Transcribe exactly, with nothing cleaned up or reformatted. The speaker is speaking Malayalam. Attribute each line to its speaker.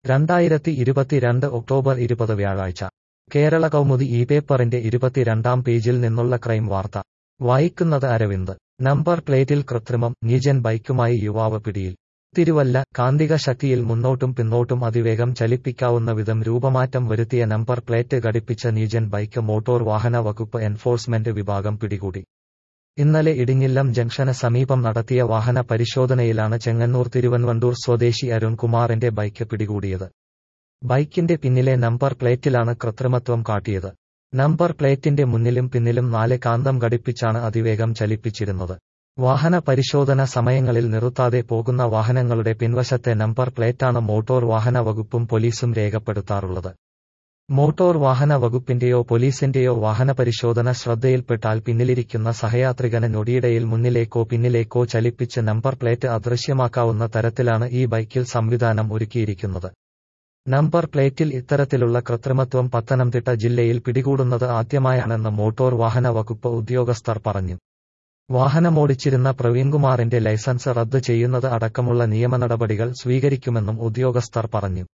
Speaker 1: രണ്ടായിരത്തി ഇരുപത്തിരണ്ട് ഒക്ടോബർ ഇരുപത് വ്യാഴാഴ്ച കേരള കൗമുദി ഈ പേപ്പറിന്റെ ഇരുപത്തിരണ്ടാം പേജിൽ നിന്നുള്ള ക്രൈം വാർത്ത വായിക്കുന്നത് അരവിന്ദ്. നമ്പർ പ്ലേറ്റിൽ കൃത്രിമം, നീജൻ ബൈക്കുമായി യുവാവ് പിടിയിൽ. തിരുവല്ല, കാന്തിക ശക്തിയിൽ മുന്നോട്ടും പിന്നോട്ടും അതിവേഗം ചലിപ്പിക്കാവുന്ന വിധം രൂപമാറ്റം വരുത്തിയ നമ്പർ പ്ലേറ്റ് ഘടിപ്പിച്ച നീജൻ ബൈക്ക് മോട്ടോർ വാഹന വകുപ്പ് എൻഫോഴ്സ്മെന്റ് വിഭാഗം പിടികൂടി. ഇന്നലെ ഇടിഞ്ഞില്ലം ജംഗ്ഷന് സമീപം നടത്തിയ വാഹന പരിശോധനയിലാണ് ചെങ്ങന്നൂർ തിരുവൻവണ്ടൂർ സ്വദേശി അരുൺകുമാറിന്റെ ബൈക്ക് പിടികൂടിയത്. ബൈക്കിന്റെ പിന്നിലെ നമ്പർ പ്ലേറ്റിലാണ് കൃത്രിമത്വം കാട്ടിയത്. നമ്പർ പ്ലേറ്റിന്റെ മുന്നിലും പിന്നിലും നാല് കാന്തം ഘടിപ്പിച്ചാണ് അതിവേഗം ചലിപ്പിച്ചിരുന്നത്. വാഹന പരിശോധന സമയങ്ങളിൽ നിർത്താതെ പോകുന്ന വാഹനങ്ങളുടെ പിൻവശത്തെ നമ്പർ പ്ലേറ്റാണ് മോട്ടോർ വാഹന വകുപ്പും പോലീസും രേഖപ്പെടുത്താറുള്ളത്. മോട്ടോർ വാഹന വകുപ്പിന്റെയോ പോലീസിന്റെയോ വാഹന പരിശോധന ശ്രദ്ധയിൽപ്പെട്ടാൽ പിന്നിലിരിക്കുന്ന സഹയാത്രികന് ഞൊടിയിടയിൽ മുന്നിലേക്കോ പിന്നിലേക്കോ ചലിപ്പിച്ച് നമ്പർ പ്ലേറ്റ് അദൃശ്യമാക്കാവുന്ന തരത്തിലാണ് ഈ ബൈക്കിൽ സംവിധാനം ഒരുക്കിയിരിക്കുന്നത്. നമ്പർ പ്ലേറ്റിൽ ഇത്തരത്തിലുള്ള കൃത്രിമത്വം പത്തനംതിട്ട ജില്ലയിൽ പിടികൂടുന്നത് ആദ്യമായാണെന്ന് മോട്ടോർ വാഹന വകുപ്പ് ഉദ്യോഗസ്ഥർ പറഞ്ഞു. വാഹനമോടിച്ചിരുന്ന പ്രവീൺകുമാറിന്റെ ലൈസൻസ് റദ്ദ് ചെയ്യുന്നത് അടക്കമുള്ള നിയമനടപടികൾ സ്വീകരിക്കുമെന്നും ഉദ്യോഗസ്ഥർ പറഞ്ഞു.